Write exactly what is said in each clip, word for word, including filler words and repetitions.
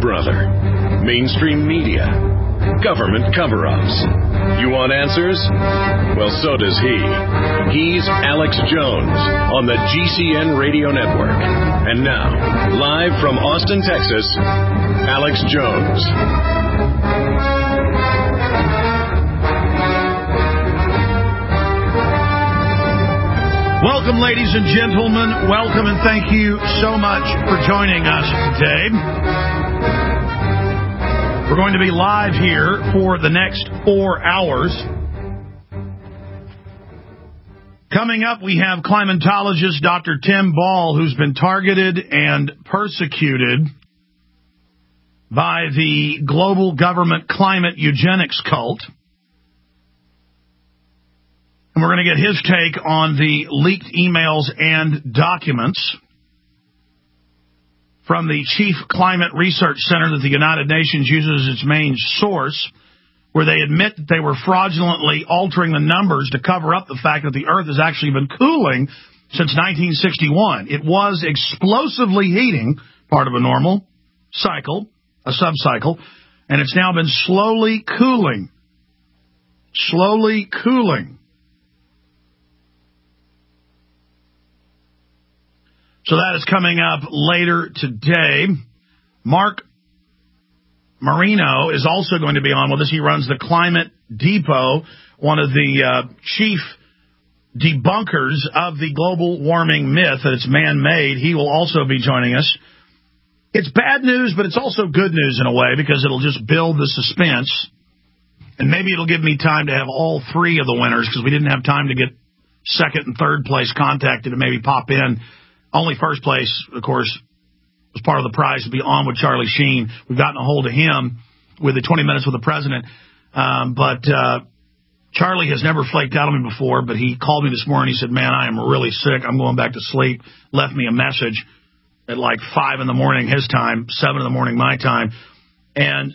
brother? Mainstream media? Government cover-ups? You want answers? Well, so does he. He's Alex Jones on the G C N Radio Network. And now, live from Austin, Texas, Alex Jones. Welcome, ladies and gentlemen. Welcome, and thank you so much for joining us today. We're going to be live here for the next four hours. Coming up, we have climatologist Doctor Tim Ball, who's been targeted and persecuted by the global government climate eugenics cult. And we're going to get his take on the leaked emails and documents from the Chief Climate Research Center that the United Nations uses as its main source, where they admit that they were fraudulently altering the numbers to cover up the fact that the Earth has actually been cooling since nineteen sixty-one. It was explosively heating, part of a normal cycle, a subcycle, and it's now been slowly cooling. Slowly cooling. So that is coming up later today. Mark Marino is also going to be on with us. He runs the Climate Depot, one of the uh, chief debunkers of the global warming myth that it's man-made. He will also be joining us. It's bad news, but it's also good news in a way, because it'll just build the suspense. And maybe it'll give me time to have all three of the winners, because we didn't have time to get second and third place contacted and maybe pop in. Only first place, of course, was part of the prize to be on with Charlie Sheen. We've gotten a hold of him with the twenty minutes with the president. Um, but uh, Charlie has never flaked out on me before, but he called me this morning. He said, man, I am really sick. I'm going back to sleep. Left me a message at like five in the morning his time, seven in the morning my time. And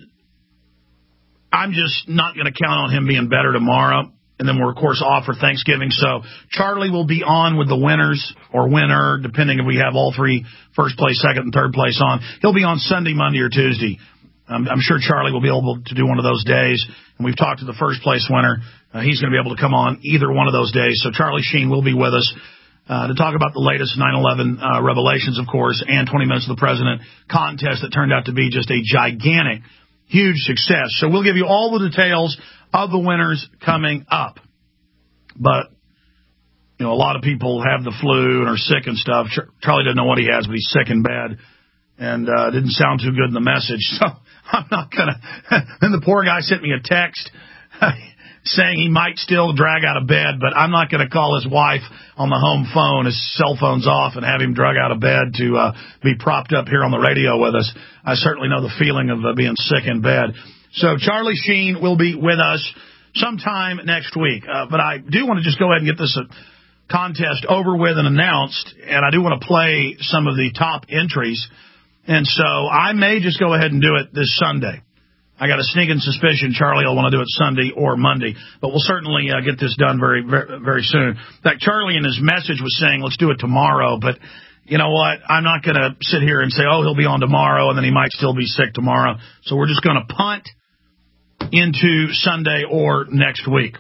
I'm just not going to count on him being better tomorrow. And then we're, of course, off for Thanksgiving. So Charlie will be on with the winners or winner, depending if we have all three first place, second, and third place on. He'll be on Sunday, Monday, or Tuesday. Um, I'm sure Charlie will be able to do one of those days. And we've talked to the first place winner. Uh, he's going to be able to come on either one of those days. So Charlie Sheen will be with us uh, to talk about the latest nine eleven uh, revelations, of course, and twenty minutes of the President contest that turned out to be just a gigantic, huge success. So we'll give you all the details of the winners coming up. But, you know, a lot of people have the flu and are sick and stuff. Charlie doesn't know what he has, but he's sick in bed. And uh didn't sound too good in the message. So I'm not going to. Then the poor guy sent me a text saying he might still drag out of bed, but I'm not going to call his wife on the home phone, his cell phone's off, and have him drag out of bed to uh be propped up here on the radio with us. I certainly know the feeling of uh, being sick in bed. So Charlie Sheen will be with us sometime next week. Uh, but I do want to just go ahead and get this uh, contest over with and announced, and I do want to play some of the top entries. And so I may just go ahead and do it this Sunday. I got a sneaking suspicion Charlie will want to do it Sunday or Monday, but we'll certainly uh, get this done very, very, very soon. In fact, Charlie in his message was saying, let's do it tomorrow, but you know what? I'm not going to sit here and say, oh, he'll be on tomorrow, and then he might still be sick tomorrow. So we're just going to punt into Sunday or next week.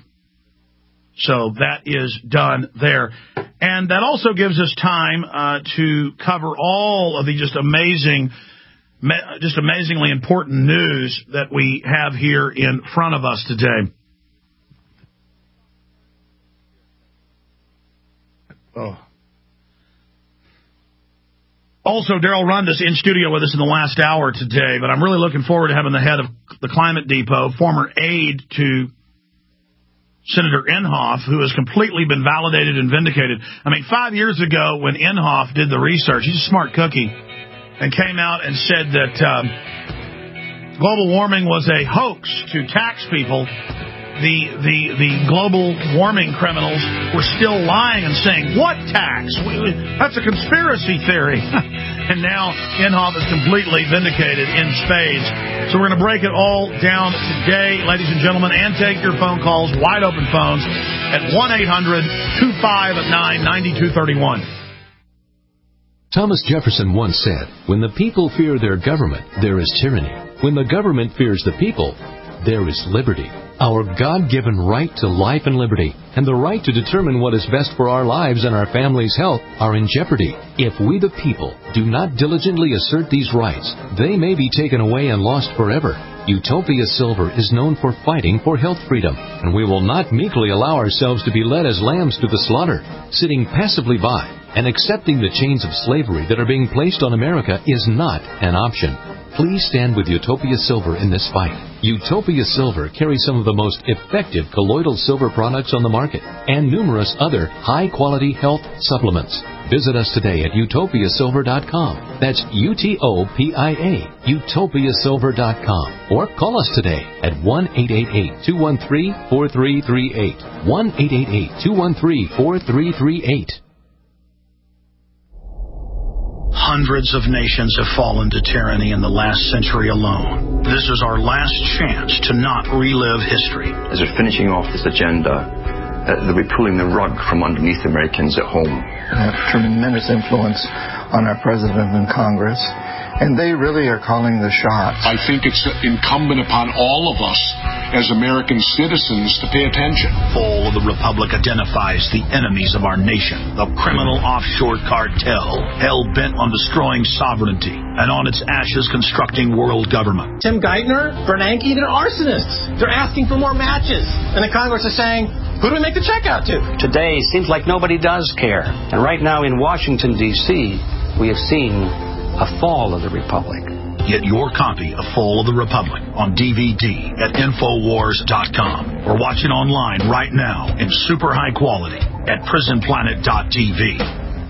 So that is done there. And that also gives us time uh, to cover all of the just amazing, just amazingly important news that we have here in front of us today. Oh. Also, Daryl Rundis in studio with us in the last hour today, but I'm really looking forward to having the head of the Climate Depot, former aide to Senator Inhofe, who has completely been validated and vindicated. I mean, five years ago when Inhofe did the research, he's a smart cookie, and came out and said that um, global warming was a hoax to tax people. The, the the global warming criminals were still lying and saying, what tax? That's a conspiracy theory. And now Inhofe is completely vindicated in spades. So we're going to break it all down today, ladies and gentlemen, and take your phone calls, wide open phones, at one eight hundred two five nine nine two three one. Thomas Jefferson once said, "When the people fear their government, there is tyranny. When the government fears the people, there is liberty." Our God-given right to life and liberty and the right to determine what is best for our lives and our family's health are in jeopardy. If we the people do not diligently assert these rights, they may be taken away and lost forever. Utopia Silver is known for fighting for health freedom, and we will not meekly allow ourselves to be led as lambs to the slaughter. Sitting passively by and accepting the chains of slavery that are being placed on America is not an option. Please stand with Utopia Silver in this fight. Utopia Silver carries some of the most effective colloidal silver products on the market and numerous other high-quality health supplements. Visit us today at utopia silver dot com. That's U T O P I A, utopia silver dot com. Or call us today at one eight eight eight, two one three, four three three eight. one eight eight eight, two one three, four three three eight. Hundreds of nations have fallen to tyranny in the last century alone. This is our last chance to not relive history. As we're finishing off this agenda, uh, they'll be pulling the rug from underneath Americans at home. They have tremendous influence on our president and Congress, and they really are calling the shots. I think it's incumbent upon all of us as American citizens to pay attention. Fall of the Republic identifies the enemies of our nation, the criminal offshore cartel, hell-bent on destroying sovereignty, and on its ashes constructing world government. Tim Geithner, Bernanke, they're arsonists. They're asking for more matches. And the Congress is saying, who do we make the check out to? Today seems like nobody does care. And right now in Washington, D C, we have seen a fall of the Republic. Get your copy of Fall of the Republic on D V D at Infowars dot com or watch it online right now in super high quality at prison planet dot t v.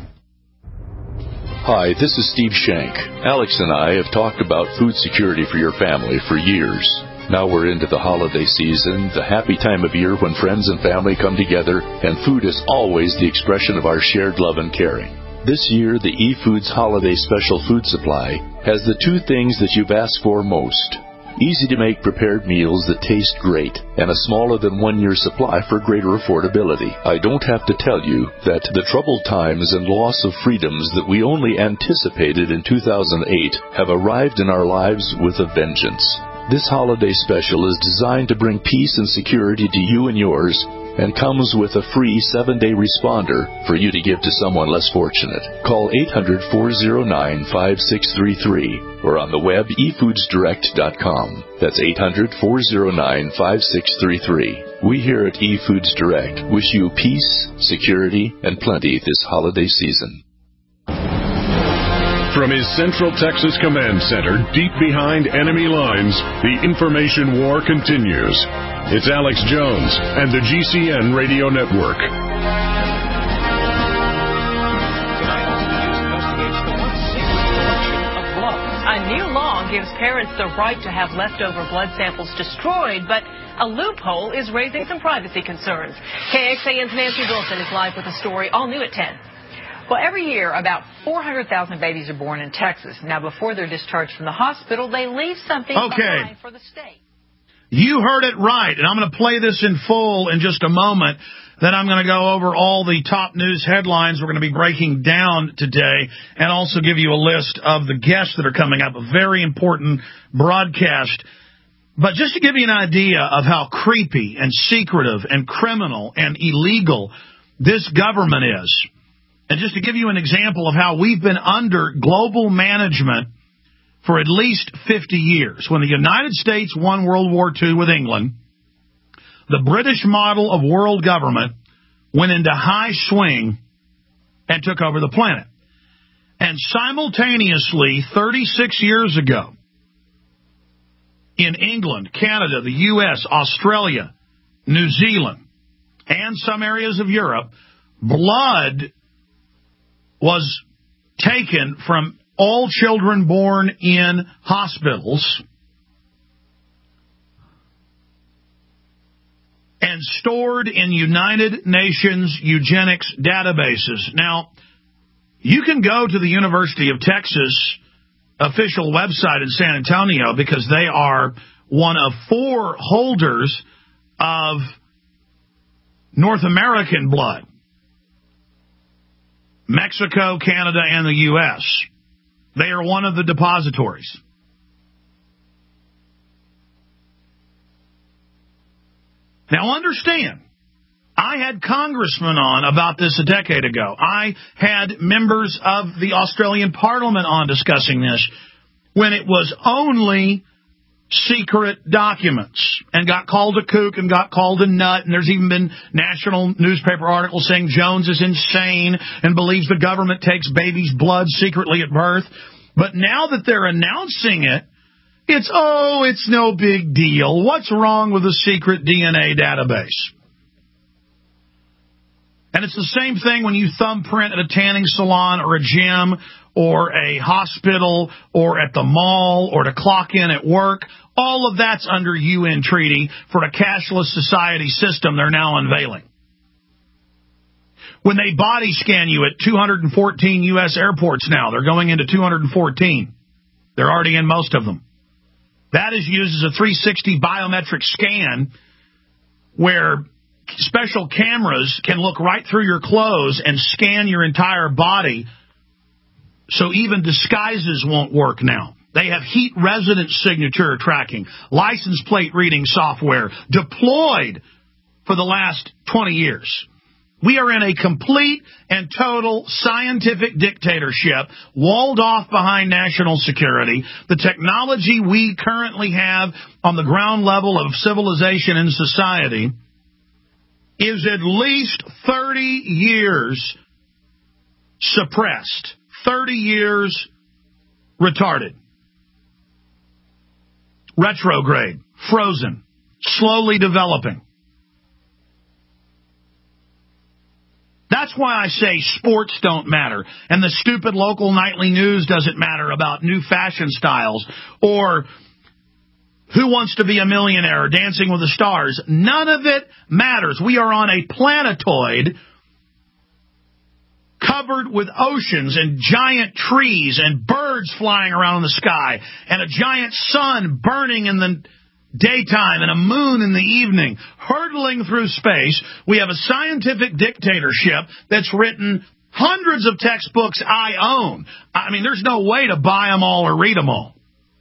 Hi, this is Steve Shank. Alex and I have talked about food security for your family for years. Now we're into the holiday season, the happy time of year when friends and family come together, and food is always the expression of our shared love and caring. This year, the eFoods Holiday Special Food Supply has the two things that you've asked for most. Easy-to-make prepared meals that taste great, and a smaller than one-year supply for greater affordability. I don't have to tell you that the troubled times and loss of freedoms that we only anticipated in two thousand eight have arrived in our lives with a vengeance. This holiday special is designed to bring peace and security to you and yours, and comes with a free seven-day responder for you to give to someone less fortunate. Call eight hundred, four oh nine, five six three three or on the web e foods direct dot com. That's eight hundred, four oh nine, five six three three. We here at eFoods Direct wish you peace, security, and plenty this holiday season. From his Central Texas Command Center, deep behind enemy lines, the information war continues. It's Alex Jones and the G C N Radio Network. A new law gives parents the right to have leftover blood samples destroyed, but a loophole is raising some privacy concerns. K X A N's Nancy Wilson is live with the story, all new at ten. Well, every year, about four hundred thousand babies are born in Texas. Now, before they're discharged from the hospital, they leave something okay. behind for the state. You heard it right, and I'm going to play this in full in just a moment. Then I'm going to go over all the top news headlines we're going to be breaking down today, and also give you a list of the guests that are coming up, a very important broadcast. But just to give you an idea of how creepy and secretive and criminal and illegal this government is, and just to give you an example of how we've been under global management for at least fifty years. When the United States won World War Two with England, the British model of world government went into high swing and took over the planet. And simultaneously, thirty-six years ago, in England, Canada, the U S, Australia, New Zealand, and some areas of Europe, blood was taken from all children born in hospitals and stored in United Nations eugenics databases. Now, you can go to the University of Texas official website in San Antonio because they are one of four holders of North American blood. Mexico, Canada, and the U S They are one of the depositories. Now understand, I had congressmen on about this a decade ago. I had members of the Australian Parliament on discussing this when it was only secret documents, and got called a kook and got called a nut, and there's even been national newspaper articles saying Jones is insane and believes the government takes babies' blood secretly at birth. But now that they're announcing it, it's, oh, it's no big deal. What's wrong with a secret D N A database? And it's the same thing when you thumbprint at a tanning salon or a gym or a hospital or at the mall or to clock in at work. All of that's under U N treaty for a cashless society system they're now unveiling. When they body scan you at two hundred fourteen U S airports now, they're going into two hundred fourteen. They're already in most of them. That is used as a three sixty biometric scan where special cameras can look right through your clothes and scan your entire body, so even disguises won't work now. They have heat resident signature tracking, license plate reading software deployed for the last twenty years. We are in a complete and total scientific dictatorship, walled off behind national security. The technology we currently have on the ground level of civilization and society is at least thirty years suppressed, thirty years retarded, retrograde, frozen, slowly developing. That's why I say sports don't matter, and the stupid local nightly news doesn't matter about new fashion styles, or Who Wants to Be a Millionaire, or Dancing with the Stars. None of it matters. We are on a planetoid covered with oceans and giant trees and birds flying around in the sky and a giant sun burning in the daytime and a moon in the evening, hurtling through space. We have a scientific dictatorship that's written hundreds of textbooks I own. I mean, there's no way to buy them all or read them all.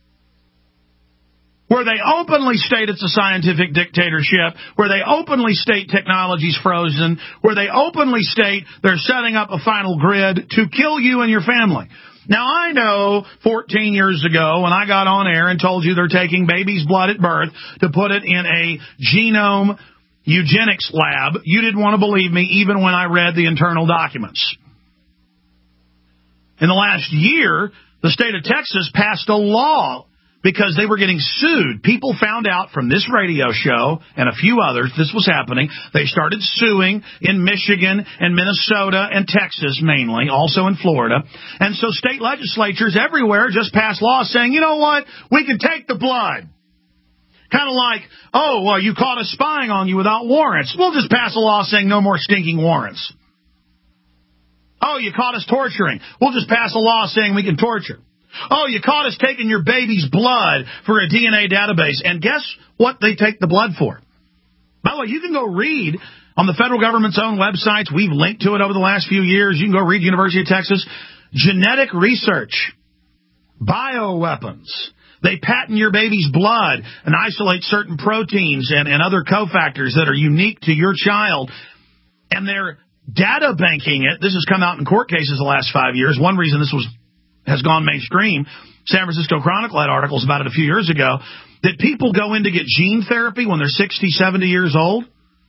Where they openly state it's a scientific dictatorship, where they openly state technology's frozen, where they openly state they're setting up a final grid to kill you and your family. Now, I know fourteen years ago when I got on air and told you they're taking baby's blood at birth to put it in a genome eugenics lab, you didn't want to believe me even when I read the internal documents. In the last year, the state of Texas passed a law because they were getting sued. People found out from this radio show and a few others this was happening. They started suing in Michigan and Minnesota and Texas mainly, also in Florida. And so state legislatures everywhere just passed laws saying, you know what, we can take the blood. Kind of like, oh, well, you caught us spying on you without warrants. We'll just pass a law saying no more stinking warrants. Oh, you caught us torturing. We'll just pass a law saying we can torture. Oh, you caught us taking your baby's blood for a D N A database. And guess what they take the blood for? By the way, you can go read on the federal government's own websites. We've linked to it over the last few years. You can go read University of Texas. Genetic research. Bioweapons. They patent your baby's blood and isolate certain proteins and, and other cofactors that are unique to your child. And they're data banking it. This has come out in court cases the last five years. One reason this was has gone mainstream, San Francisco Chronicle had articles about it a few years ago, that people go in to get gene therapy when they're sixty, seventy years old.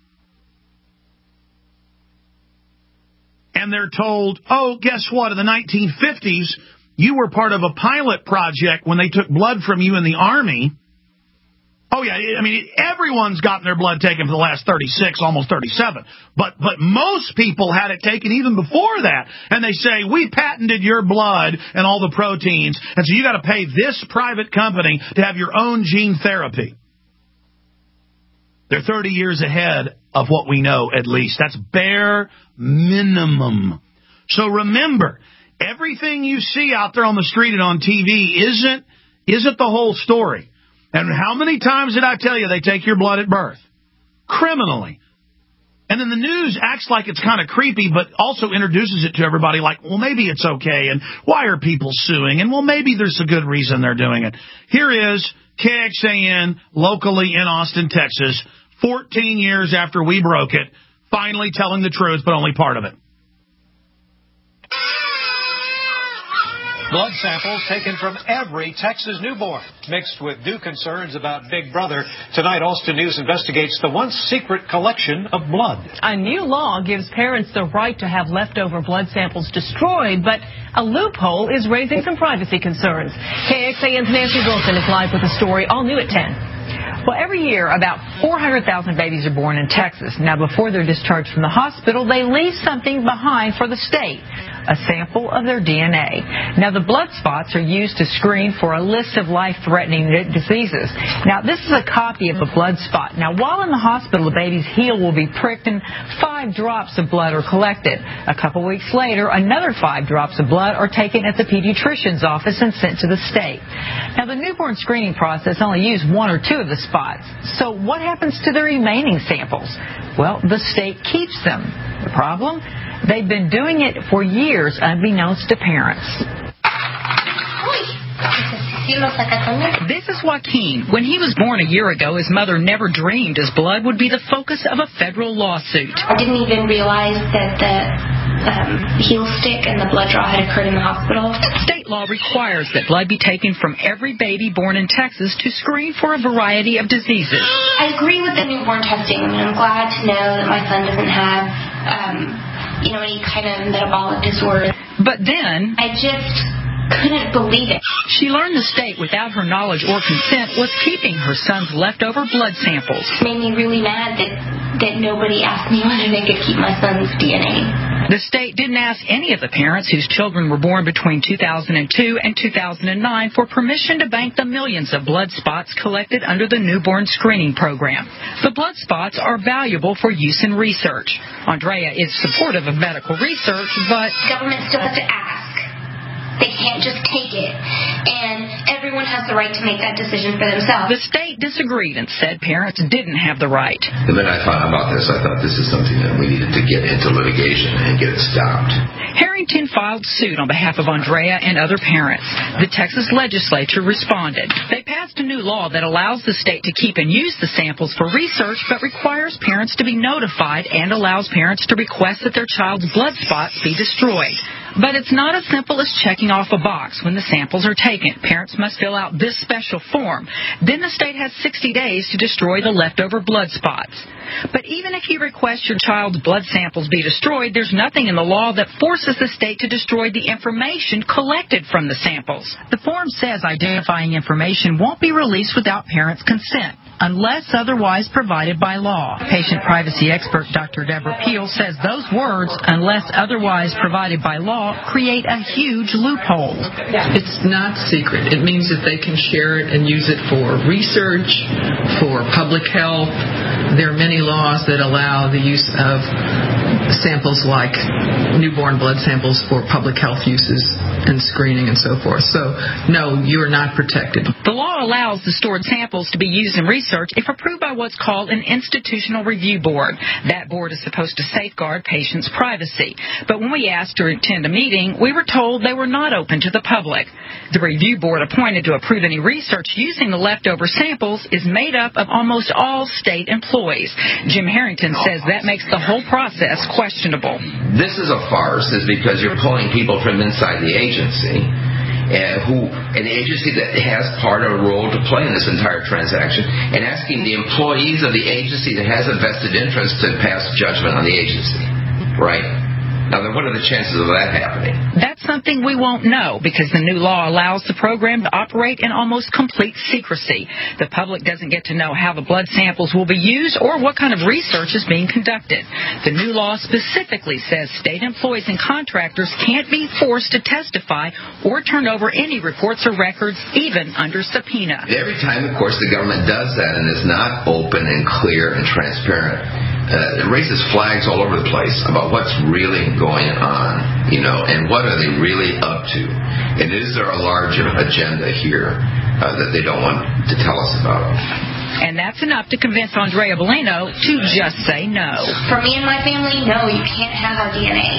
And they're told, oh, guess what? In the nineteen fifties, you were part of a pilot project when they took blood from you in the Army. Oh, yeah, I mean, everyone's gotten their blood taken for the last thirty-six, almost thirty-seven. But but most people had it taken even before that. And they say, we patented your blood and all the proteins, and so you got to pay this private company to have your own gene therapy. They're thirty years ahead of what we know, at least. That's bare minimum. So remember, everything you see out there on the street and on T V isn't isn't the whole story. And how many times did I tell you they take your blood at birth? Criminally. And then the news acts like it's kind of creepy, but also introduces it to everybody like, well, maybe it's okay, and why are people suing? And, well, maybe there's a good reason they're doing it. Here is K X A N locally in Austin, Texas, fourteen years after we broke it, finally telling the truth, but only part of it. Blood samples taken from every Texas newborn, mixed with new concerns about Big Brother. Tonight, Austin News investigates the once secret collection of blood. A new law gives parents the right to have leftover blood samples destroyed, but a loophole is raising some privacy concerns. K X A N's Nancy Wilson is live with the story, all new at ten. Well, every year, about four hundred thousand babies are born in Texas. Now, before they're discharged from the hospital, they leave something behind for the state, a sample of their D N A. Now, the blood spots are used to screen for a list of life-threatening diseases. Now, this is a copy of a blood spot. Now, while in the hospital, the baby's heel will be pricked and five drops of blood are collected. A couple weeks later, another five drops of blood are taken at the pediatrician's office and sent to the state. Now, the newborn screening process only used one or two of the spots. So what happens to the remaining samples? Well, the state keeps them. The problem? They've been doing it for years unbeknownst to parents. This is Joaquin. When he was born a year ago, his mother never dreamed his blood would be the focus of a federal lawsuit. I didn't even realize that the um, heel stick and the blood draw had occurred in the hospital. State law requires that blood be taken from every baby born in Texas to screen for a variety of diseases. I agree with the newborn testing. I mean, I'm glad to know that my son doesn't have, um, you know, any kind of metabolic disorder. But then I just couldn't believe it. She learned the state, without her knowledge or consent, was keeping her son's leftover blood samples. It made me really mad that, that nobody asked me whether they could keep my son's D N A. The state didn't ask any of the parents whose children were born between two thousand two and two thousand nine for permission to bank the millions of blood spots collected under the newborn screening program. The blood spots are valuable for use in research. Andrea is supportive of medical research, but government still has to ask. They can't just take it, and everyone has the right to make that decision for themselves. The state disagreed and said parents didn't have the right. And then I found out about this. I thought this is something that we needed to get into litigation and get it stopped. Harrington filed suit on behalf of Andrea and other parents. The Texas legislature responded. They passed a new law that allows the state to keep and use the samples for research, but requires parents to be notified and allows parents to request that their child's blood spots be destroyed. But it's not as simple as checking off a box when the samples are taken. Parents must fill out this special form. Then the state has sixty days to destroy the leftover blood spots. But even if you request your child's blood samples be destroyed, there's nothing in the law that forces the state to destroy the information collected from the samples. The form says identifying information won't be released without parents' consent, unless otherwise provided by law. Patient privacy expert Doctor Deborah Peel says those words, unless otherwise provided by law, create a huge loophole. It's not secret. It means that they can share it and use it for research, for public health. There are many laws that allow the use of samples like newborn blood samples for public health uses and screening and so forth. So, no, you are not protected. The law allows the stored samples to be used in research if approved by what's called an institutional review board. That board is supposed to safeguard patients' privacy. But when we asked to attend a meeting, we were told they were not open to the public. The review board appointed to approve any research using the leftover samples is made up of almost all state employees. Jim Harrington says that makes the whole process questionable. This is a farce, is because you're pulling people from inside the agency, uh, who an agency that has part of a role to play in this entire transaction, and asking the employees of the agency that has a vested interest to pass judgment on the agency, right? Now, then what are the chances of that happening? That's something we won't know because the new law allows the program to operate in almost complete secrecy. The public doesn't get to know how the blood samples will be used or what kind of research is being conducted. The new law specifically says state employees and contractors can't be forced to testify or turn over any reports or records, even under subpoena. Every time, of course, the government does that and is not open and clear and transparent, Uh, it raises flags all over the place about what's really going on, you know, and what are they really up to. And is there a larger agenda here uh, that they don't want to tell us about? And that's enough to convince Andrea Bolino to just say no. For me and my family, no, you can't have our D N A.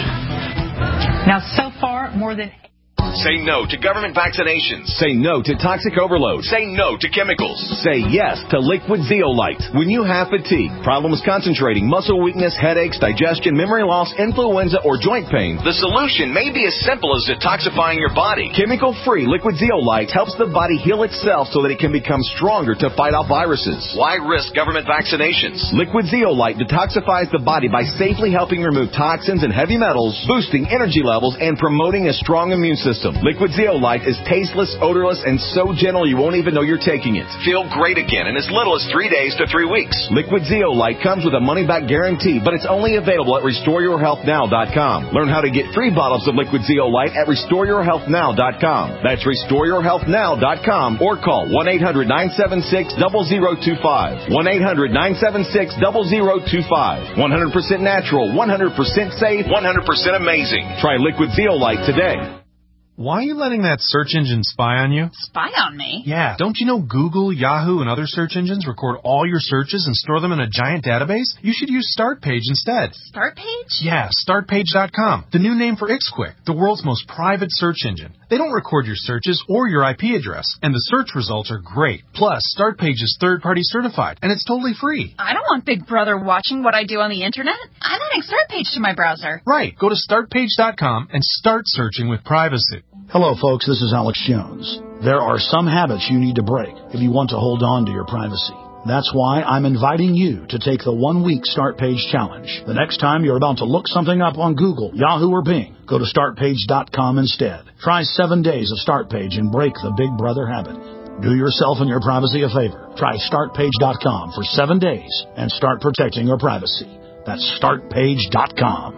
Now, so far, more than... Say no to government vaccinations. Say no to toxic overload. Say no to chemicals. Say yes to Liquid Zeolite. When you have fatigue, problems concentrating, muscle weakness, headaches, digestion, memory loss, influenza, or joint pain, the solution may be as simple as detoxifying your body. Chemical-free Liquid Zeolite helps the body heal itself so that it can become stronger to fight off viruses. Why risk government vaccinations? Liquid Zeolite detoxifies the body by safely helping remove toxins and heavy metals, boosting energy levels, and promoting a strong immune system. Liquid Zeolite is tasteless, odorless, and so gentle you won't even know you're taking it. Feel great again in as little as three days to three weeks. Liquid Zeolite comes with a money-back guarantee, but it's only available at restore your health now dot com. Learn how to get free bottles of Liquid Zeolite at restore your health now dot com. That's restore your health now dot com or call one eight hundred nine seven six zero zero two five. one eight hundred nine seven six zero zero two five. one hundred percent natural, one hundred percent safe, one hundred percent amazing. Try Liquid Zeolite today. Why are you letting that search engine spy on you? Spy on me? Yeah. Don't you know Google, Yahoo, and other search engines record all your searches and store them in a giant database? You should use StartPage instead. StartPage? Yeah, start page dot com. The new name for IxQuick, the world's most private search engine. They don't record your searches or your I P address, and the search results are great. Plus, StartPage is third-party certified, and it's totally free. I don't want Big Brother watching what I do on the internet. I'm adding StartPage to my browser. Right. Go to start page dot com and start searching with privacy. Hello, folks. This is Alex Jones. There are some habits you need to break if you want to hold on to your privacy. That's why I'm inviting you to take the one-week Start Page Challenge. The next time you're about to look something up on Google, Yahoo, or Bing, go to start page dot com instead. Try seven days of StartPage and break the Big Brother habit. Do yourself and your privacy a favor. Try start page dot com for seven days and start protecting your privacy. That's start page dot com.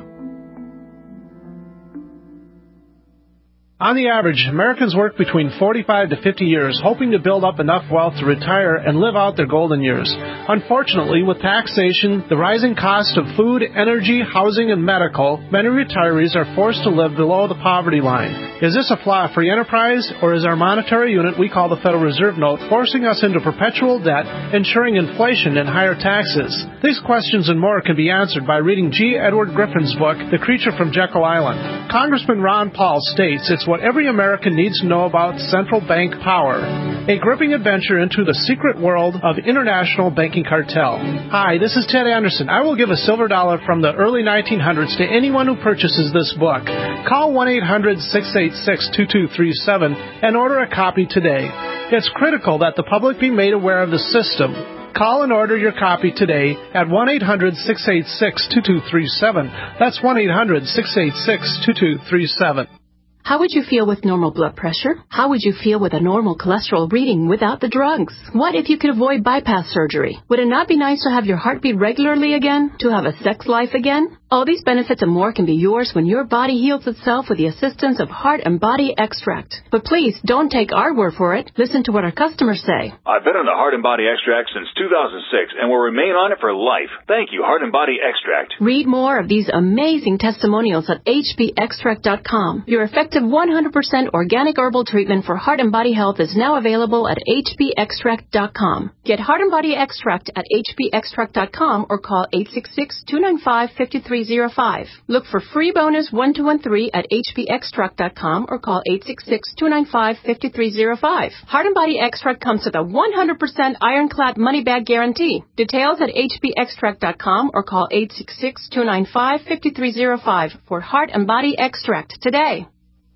On the average, Americans work between forty-five to fifty years, hoping to build up enough wealth to retire and live out their golden years. Unfortunately, with taxation, the rising cost of food, energy, housing, and medical, many retirees are forced to live below the poverty line. Is this a flaw of free enterprise, or is our monetary unit we call the Federal Reserve Note forcing us into perpetual debt, ensuring inflation and higher taxes? These questions and more can be answered by reading G. Edward Griffin's book, The Creature from Jekyll Island. Congressman Ron Paul states it's what every American needs to know about central bank power. A gripping adventure into the secret world of international banking cartel. Hi, this is Ted Anderson. I will give a silver dollar from the early nineteen hundreds to anyone who purchases this book. Call one eight hundred six eight six two two three seven and order a copy today. It's critical that the public be made aware of the system. Call and order your copy today at one eight hundred six eight six two two three seven. That's one eight hundred six eight six two two three seven. How would you feel with normal blood pressure? How would you feel with a normal cholesterol reading without the drugs? What if you could avoid bypass surgery? Would it not be nice to have your heart beat regularly again? To have a sex life again? All these benefits and more can be yours when your body heals itself with the assistance of Heart and Body Extract. But please, don't take our word for it. Listen to what our customers say. I've been on the Heart and Body Extract since two thousand six and will remain on it for life. Thank you, Heart and Body Extract. Read more of these amazing testimonials at H B extract dot com. Your effective one hundred percent organic herbal treatment for heart and body health is now available at H B extract dot com. Get Heart and Body Extract at H B extract dot com or call eight six six, two nine five, five three zero five. Look for free bonus one two one three at H B extract dot com or call eight six six, two nine five, five three zero five. Heart and Body Extract comes with a one hundred percent ironclad money back guarantee. Details at H B extract dot com or call eight six six, two nine five, five three zero five for Heart and Body Extract today.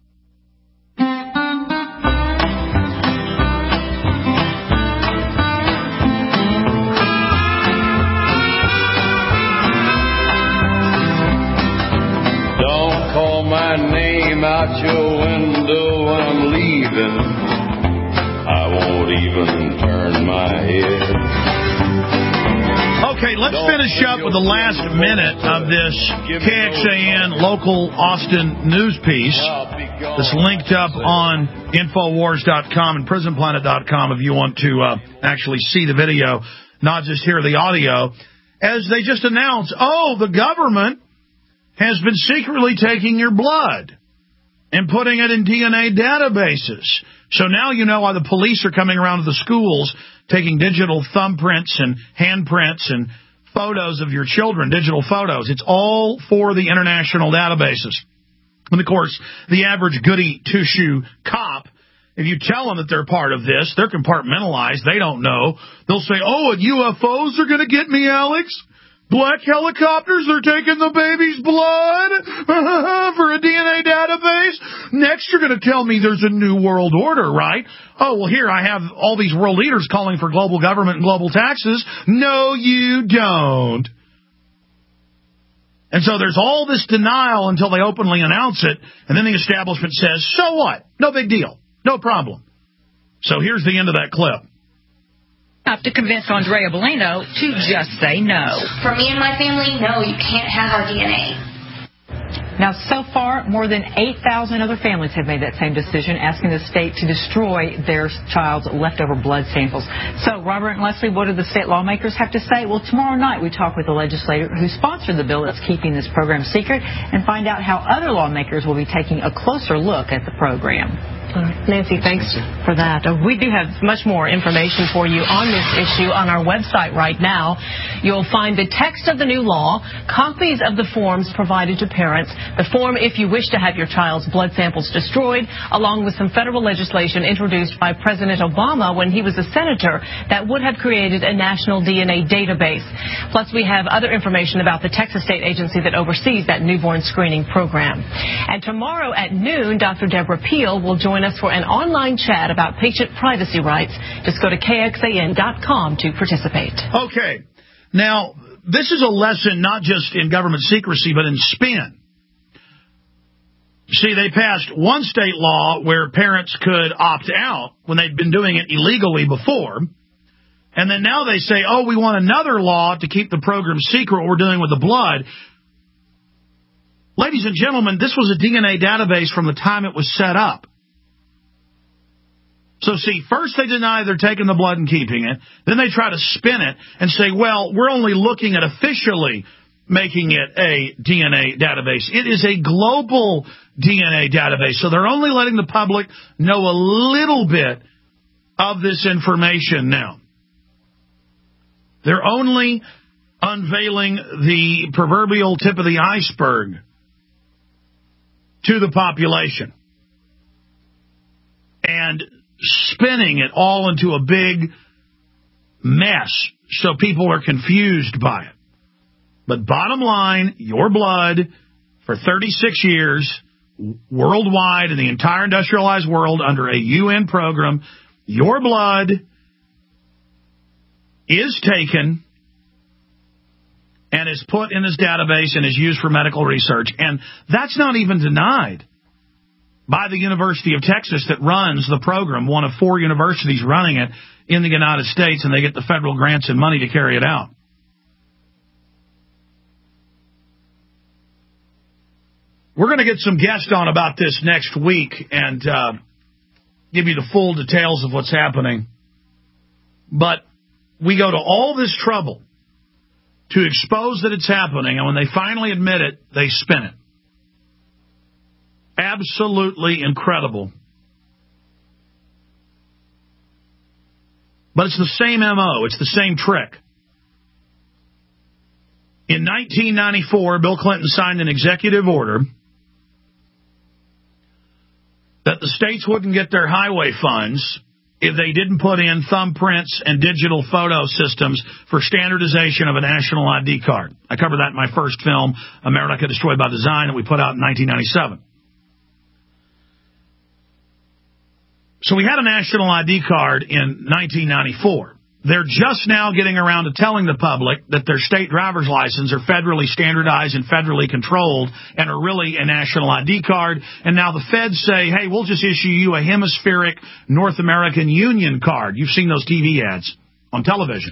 Don't call my name out your window when I'm leaving. I won't even turn my head. Okay, let's finish up with the last minute of this K X A N local Austin news piece that's linked up on Infowars dot com and Prison Planet dot com if you want to uh, actually see the video, not just hear the audio. As they just announced, oh, the government has been secretly taking your blood and putting it in D N A databases So now you know why the police are coming around to the schools taking digital thumbprints and handprints and photos of your children, digital photos. It's all for the international databases. And, of course, the average goody two-shoe cop, if you tell them that they're part of this, they're compartmentalized. They don't know. They'll say, oh, and U F Os are going to get me, Alex? Black helicopters, they're taking the baby's blood for a D N A database. Next, you're going to tell me there's a new world order, right? Oh, well, here I have all these world leaders calling for global government and global taxes. No, you don't. And so there's all this denial until they openly announce it, and then the establishment says, so what? No big deal. No problem. So here's the end of that clip. Have to convince Andrea Bellino to just say no. For me and my family, no, you can't have our D N A. Now, so far, more than eight thousand other families have made that same decision, asking the state to destroy their child's leftover blood samples. So, Robert and Leslie, what do the state lawmakers have to say? Well, tomorrow night we talk with the legislator who sponsored the bill that's keeping this program secret and find out how other lawmakers will be taking a closer look at the program. Nancy, thanks for that. Uh, we do have much more information for you on this issue on our website right now. You'll find the text of the new law, copies of the forms provided to parents, the form if you wish to have your child's blood samples destroyed, along with some federal legislation introduced by President Obama when he was a senator that would have created a national D N A database. Plus, we have other information about the Texas state agency that oversees that newborn screening program. And tomorrow at noon, Doctor Deborah Peel will join us for an online chat about patient privacy rights. Just go to K X A N dot com to participate. Okay. Now, this is a lesson not just in government secrecy, but in spin. See, they passed one state law where parents could opt out when they'd been doing it illegally before. And then now they say, oh, we want another law to keep the program secret, what we're doing with the blood. Ladies and gentlemen, this was a D N A database from the time it was set up. So, see, first they deny they're taking the blood and keeping it. Then they try to spin it and say, well, we're only looking at officially making it a D N A database. It is a global D N A database. So they're only letting the public know a little bit of this information now. They're only unveiling the proverbial tip of the iceberg to the population. And spinning it all into a big mess so people are confused by it. But bottom line, your blood for thirty-six years worldwide in the entire industrialized world under a U N program, your blood is taken and is put in this database and is used for medical research. And that's not even denied by the University of Texas that runs the program, one of four universities running it in the United States, and they get the federal grants and money to carry it out. We're going to get some guests on about this next week and uh, give you the full details of what's happening. But we go to all this trouble to expose that it's happening, and when they finally admit it, they spin it. Absolutely incredible. But it's the same M O. It's the same trick. In nineteen ninety-four, Bill Clinton signed an executive order that the states wouldn't get their highway funds if they didn't put in thumbprints and digital photo systems for standardization of a national I D card. I covered that in my first film, America Destroyed by Design, that we put out in nineteen ninety-seven. So we had a national I D card in nineteen ninety-four. They're just now getting around to telling the public that their state driver's license are federally standardized and federally controlled and are really a national I D card. And now the feds say, hey, we'll just issue you a hemispheric North American Union card. You've seen those T V ads on television.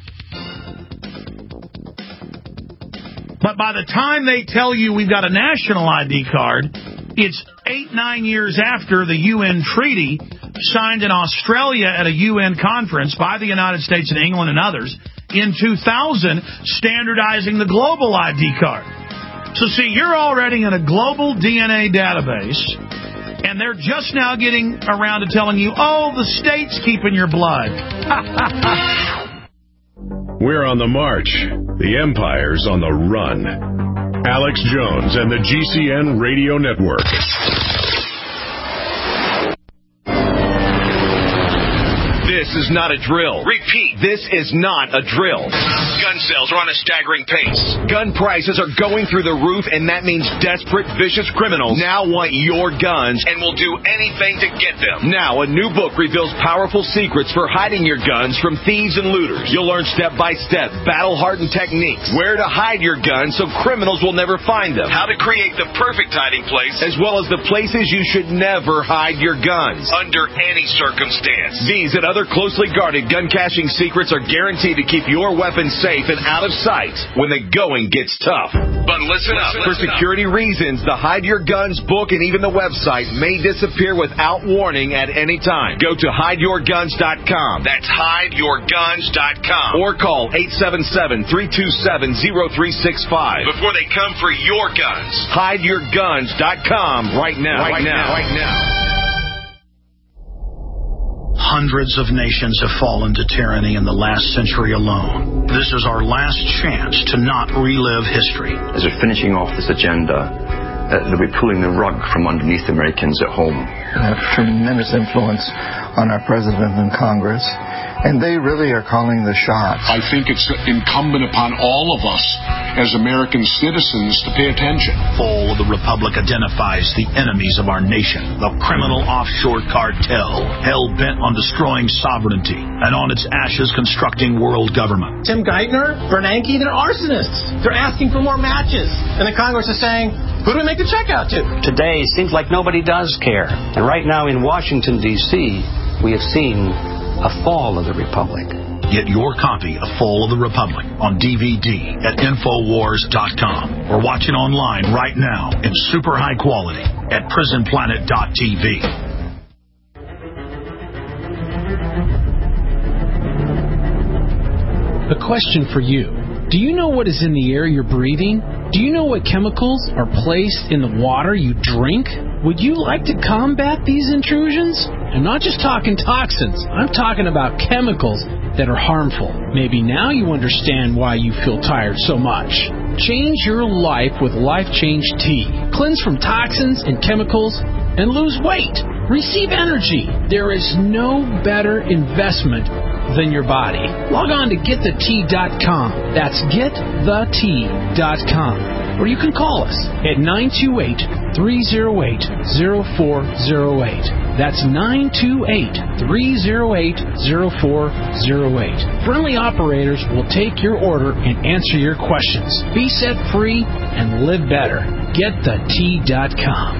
But by the time they tell you we've got a national I D card, it's eight, nine years after the U N treaty signed in Australia at a U N conference by the United States and England and others in two thousand, standardizing the global I D card. So, see, you're already in a global D N A database, And they're just now getting around to telling you, oh, the state's keeping your blood. We're on the march. The empire's on the run. Alex Jones and the G C N Radio Network. This is not a drill. Repeat, this is not a drill. Gun sales are on a staggering pace. Gun prices are going through the roof, and that means desperate, vicious criminals now want your guns and will do anything to get them. Now, a new book reveals powerful secrets for hiding your guns from thieves and looters. You'll learn step-by-step, battle-hardened techniques, where to hide your guns so criminals will never find them, how to create the perfect hiding place, as well as the places you should never hide your guns, under any circumstance. These and other closely guarded gun caching secrets are guaranteed to keep your weapons safe and out of sight when the going gets tough. But listen up. For security reasons, the Hide Your Guns book and even the website may disappear without warning at any time. Go to hide your guns dot com. That's hide your guns dot com. Or call eight seven seven, three two seven, zero three six five before they come for your guns. hide your guns dot com right now. Right, right now. Right now. Hundreds of nations have fallen to tyranny in the last century alone. This is our last chance to not relive history. As we're finishing off this agenda, uh, they'll be pulling the rug from underneath Americans at home. They have tremendous influence on our president and Congress, and they really are calling the shots. I think it's incumbent upon all of us as American citizens to pay attention. Fall of the Republic identifies the enemies of our nation, the criminal offshore cartel, hell-bent on destroying sovereignty, and on its ashes constructing world government. Tim Geithner, Bernanke, they're arsonists. They're asking for more matches. And the Congress is saying, who do we make the check out to? Today seems like nobody does care. And right now in Washington, D C, we have seen a fall of the Republic. Get your copy of Fall of the Republic on D V D at Infowars dot com or watch it online right now in super high quality at Prison Planet dot T V. A question for you. Do you know what is in the air you're breathing? Do you know what chemicals are placed in the water you drink? Would you like to combat these intrusions? I'm not just talking toxins. I'm talking about chemicals that are harmful. Maybe now you understand why you feel tired so much. Change your life with Life Change Tea. Cleanse from toxins and chemicals and lose weight. Receive energy. There is no better investment than your body. Log on to get the tea dot com. That's get the tea dot com. Or you can call us at nine two eight, three oh eight, oh four oh eight. That's nine two eight, three oh eight, oh four oh eight. Friendly operators will take your order and answer your questions. Be set free and live better. get the tea dot com.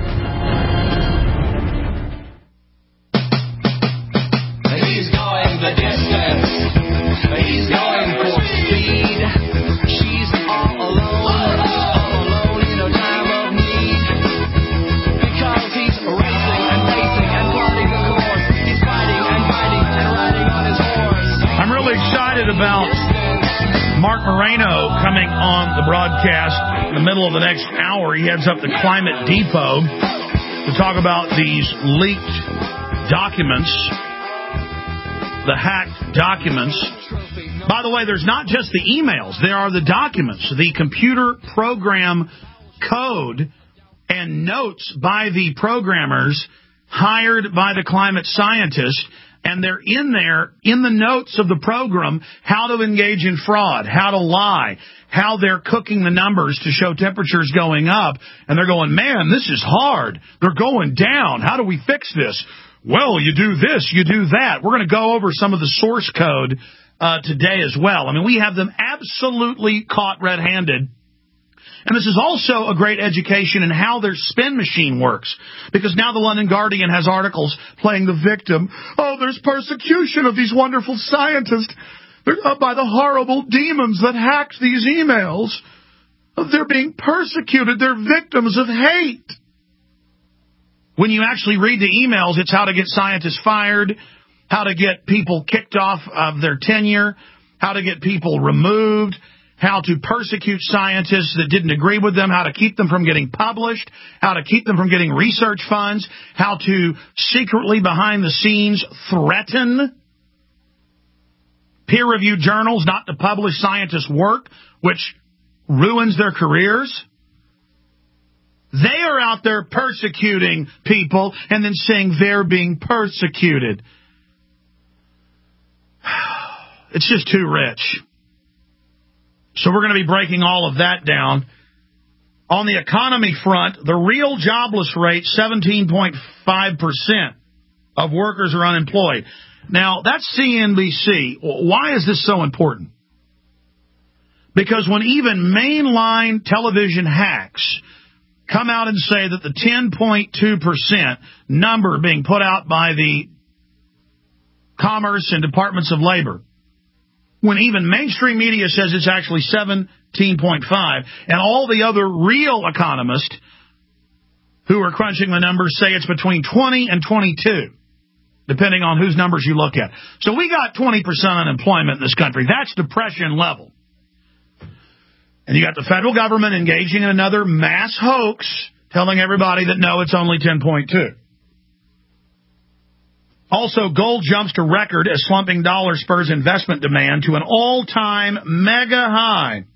He's going the distance. He's going for speed. She's all alone, all alone in a time of need. Because he's racing and racing and plotting the course. He's fighting and fighting and riding on his horse. I'm really excited about Mark Moreno coming on the broadcast in the middle of the next hour. He heads up the Climate Depot to talk about these leaked documents, the hacked documents. By the way, there's not just the emails. There are the documents, the computer program code and notes by the programmers hired by the climate scientists. And they're in there, in the notes of the program, how to engage in fraud, how to lie, how they're cooking the numbers to show temperatures going up. And they're going, man, this is hard. They're going down. How do we fix this? Well, you do this, you do that. We're going to go over some of the source code uh, today as well. I mean, we have them absolutely caught red-handed. And this is also a great education in how their spin machine works. Because now the London Guardian has articles playing the victim. Oh, there's persecution of these wonderful scientists by the horrible demons that hacked these emails. They're being persecuted. They're victims of hate. When you actually read the emails, it's how to get scientists fired, how to get people kicked off of their tenure, how to get people removed, how to persecute scientists that didn't agree with them, how to keep them from getting published, how to keep them from getting research funds, how to secretly behind the scenes threaten peer-reviewed journals not to publish scientists' work, which ruins their careers. They are out there persecuting people and then saying they're being persecuted. It's just too rich. So we're going to be breaking all of that down. On the economy front, the real jobless rate, seventeen point five percent of workers are unemployed. Now, that's C N B C. Why is this so important? Because when even mainline television hacks come out and say that the ten point two percent number being put out by the Commerce and Departments of Labor, when even mainstream media says it's actually seventeen point five, and all the other real economists who are crunching the numbers say it's between twenty and twenty-two, depending on whose numbers you look at. So we got twenty percent unemployment in this country. That's depression level. And you got the federal government engaging in another mass hoax, telling everybody that, no, it's only ten point two. Also, gold jumps to record as slumping dollar spurs investment demand to an all-time mega high.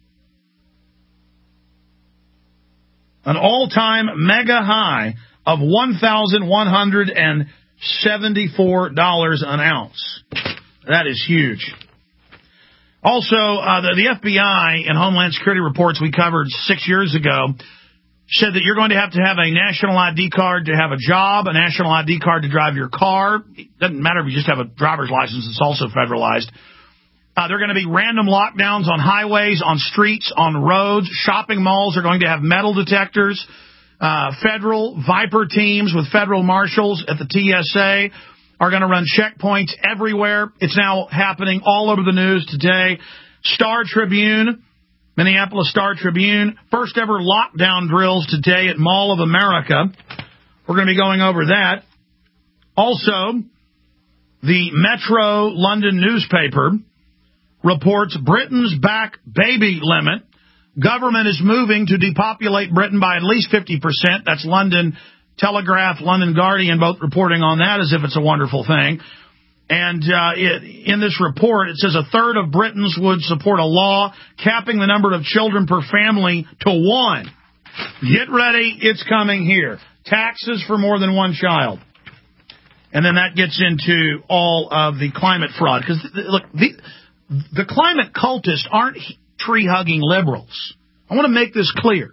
An all-time mega high of one thousand one hundred seventy-four dollars an ounce. That is huge. Also, uh, the, the F B I and Homeland Security reports we covered six years ago said that you're going to have to have a national I D card to have a job, a national I D card to drive your car. It doesn't matter if you just have a driver's license. It's also federalized. Uh, there are going to be random lockdowns on highways, on streets, on roads. Shopping malls are going to have metal detectors. Uh, federal Viper teams with federal marshals at the T S A are going to run checkpoints everywhere. It's now happening all over the news today. Star Tribune, Minneapolis Star Tribune, first ever lockdown drills today at Mall of America. We're going to be going over that. Also, the Metro London newspaper reports Britain's back baby limit. Government is moving to depopulate Britain by at least fifty percent. That's London Telegraph, London Guardian, both reporting on that as if it's a wonderful thing. And uh, it, in this report, it says a third of Britons would support a law capping the number of children per family to one. Get ready, it's coming here. Taxes for more than one child. And then that gets into all of the climate fraud. Because, look, the, the climate cultists aren't tree-hugging liberals. I want to make this clear.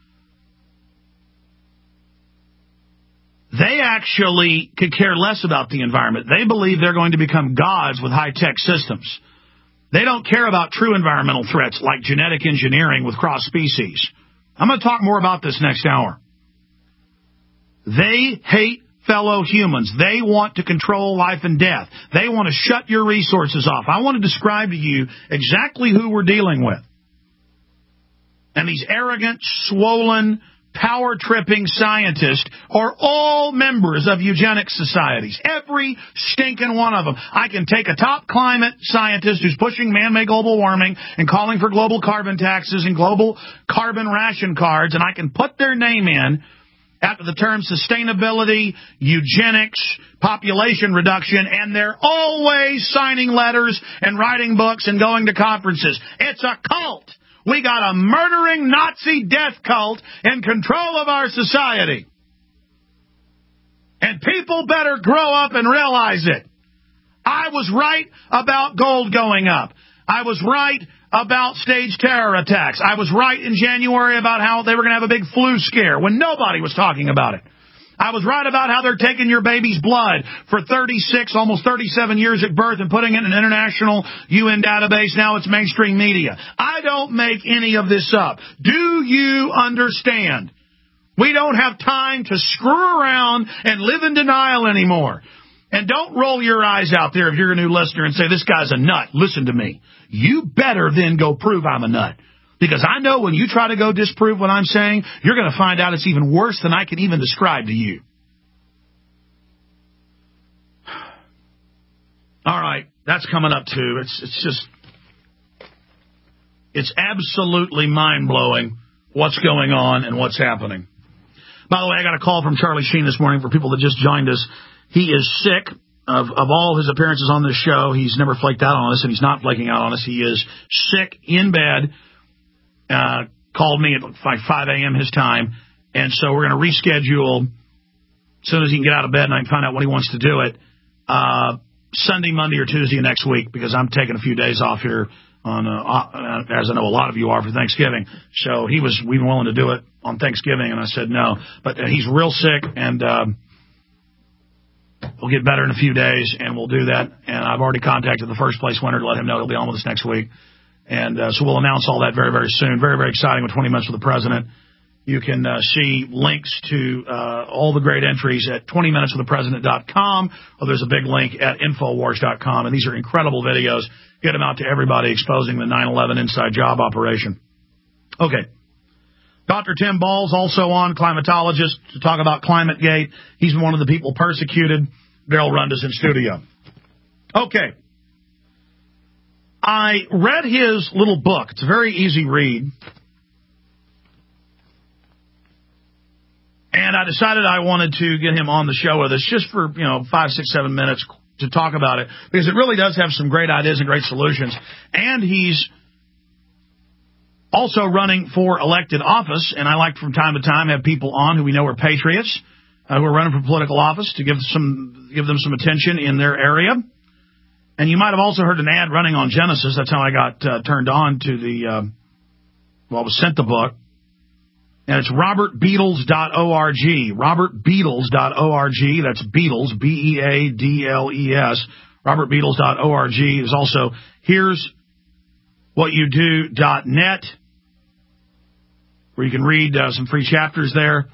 They actually could care less about the environment. They believe they're going to become gods with high-tech systems. They don't care about true environmental threats like genetic engineering with cross-species. I'm going to talk more about this next hour. They hate fellow humans. They want to control life and death. They want to shut your resources off. I want to describe to you exactly who we're dealing with. And these arrogant, swollen, power-tripping scientists are all members of eugenics societies. Every stinking one of them. I can take a top climate scientist who's pushing man-made global warming and calling for global carbon taxes and global carbon ration cards, and I can put their name in after the term sustainability, eugenics, population reduction, and they're always signing letters and writing books and going to conferences. It's a cult. We got a murdering Nazi death cult in control of our society. And people better grow up and realize it. I was right about gold going up. I was right about staged terror attacks. I was right in January about how they were going to have a big flu scare when nobody was talking about it. I was right about how they're taking your baby's blood for thirty-six, almost thirty-seven years at birth and putting it in an international U N database. Now it's mainstream media. I don't make any of this up. Do you understand? We don't have time to screw around and live in denial anymore. And don't roll your eyes out there if you're a new listener and say, this guy's a nut. Listen to me. You better then go prove I'm a nut. Because I know when you try to go disprove what I'm saying, you're going to find out it's even worse than I can even describe to you. All right, that's coming up too. It's it's just, It's absolutely mind-blowing what's going on and what's happening. By the way, I got a call from Charlie Sheen this morning for people that just joined us. He is sick. Of, of all his appearances on this show, he's never flaked out on us, and he's not flaking out on us. He is sick, in bed, uh, called me at like five a.m. his time, and so we're going to reschedule as soon as he can get out of bed and I can find out when he wants to do it, uh, Sunday, Monday, or Tuesday next week, because I'm taking a few days off here, on uh, as I know a lot of you are, for Thanksgiving. So he was even willing to do it on Thanksgiving, and I said no. But uh, he's real sick, and... Uh, We'll get better in a few days, and we'll do that. And I've already contacted the first place winner to let him know he'll be on with us next week. And uh, so we'll announce all that very, very soon. Very, very exciting with twenty minutes with the President. You can uh, see links to uh, all the great entries at twenty minutes with the president dot com, or there's a big link at infowars dot com. And these are incredible videos. Get them out to everybody exposing the nine eleven inside job operation. Okay. Doctor Tim Ball's also on, climatologist, to talk about ClimateGate. He's one of the people persecuted. Daryl Runda's in studio. Okay. I read his little book. It's a very easy read. And I decided I wanted to get him on the show with us just for, you know, five, six, seven minutes to talk about it, because it really does have some great ideas and great solutions. And he's also running for elected office, and I like from time to time have people on who we know are patriots, uh, who are running for political office, to give some give them some attention in their area. And you might have also heard an ad running on Genesis. That's how I got uh, turned on to the, uh, well, I was sent the book. And it's robert beatles dot org, robert beatles dot org. That's Beatles, B E A D L E S, robert beatles dot org. There's also here's what you do dot net, where you can read uh, some free chapters there.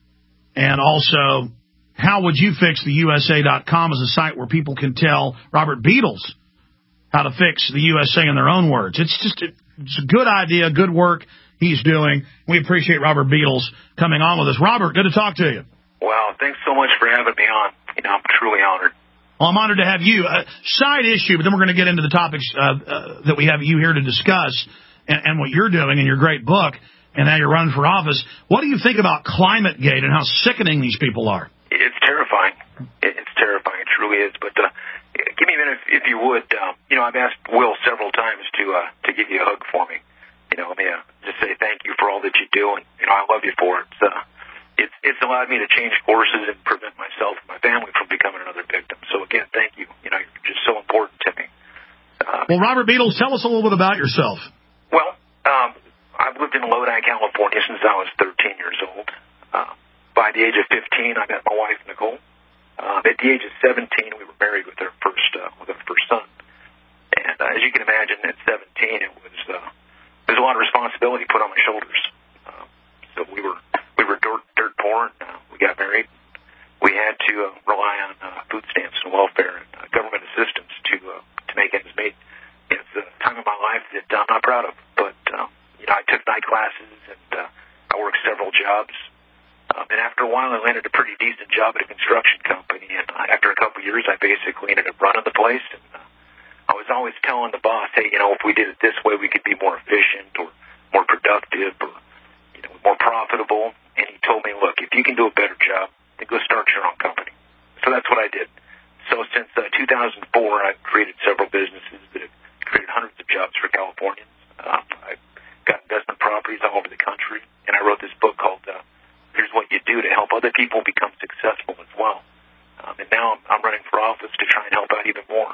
And also, how would you fix the U S A dot com is a site where people can tell Robert Beatles how to fix the U S A in their own words. It's just a, it's a good idea, good work he's doing. We appreciate Robert Beatles coming on with us. Robert, good to talk to you. Wow, thanks so much for having me on. You know, I'm truly honored. Well, I'm honored to have you. Uh, side issue, but then we're going to get into the topics uh, uh, that we have you here to discuss, and, and what you're doing in your great book, and how you're running for office. What do you think about ClimateGate and how sickening these people are? It's terrifying. It's terrifying. It truly is. But uh, give me a minute, if, if you would. Um, you know, I've asked Will several times to uh, to give you a hug for me. You know, I mean, uh, just say thank you for all that you do, and you know, I love you for it. It's, uh, it's it's allowed me to change courses and prevent myself and my family from becoming another victim. So again, thank you. You know, you're just so important to me. Uh, well, Robert Beatles, tell us a little bit about yourself. Well, um, I've lived in Lodi, California since I was thirteen years old. Uh, by the age of fifteen, I met my wife, Nicole. Uh, at the age of seventeen, we were married with our first uh, with our first son. And uh, as you can imagine, at seventeen, it was uh, there's a lot of responsibility put on my shoulders. Uh, so we were we were dirt, dirt poor. And, uh, we got married. We had to uh, rely on uh, food stamps and welfare and uh, government assistance to uh, to make ends meet. It's a time of my life that I'm not proud of, but. Um, You know, I took night classes, and uh, I worked several jobs. Um, and after a while, I landed a pretty decent job at a construction company. And uh, after a couple of years, I basically ended up running the place. And uh, I was always telling the boss, hey, you know, if we did it this way, we could be more efficient or more productive or, you know, more profitable. And he told me, look, if you can do a better job, then go start your own company. So that's what I did. So since uh, two thousand four, I've created several businesses that have created hundreds of jobs for Californians. Um, I've got investment properties all over the country, and I wrote this book called uh, Here's What You Do to help other people become successful as well. Um, and now I'm, I'm running for office to try and help out even more.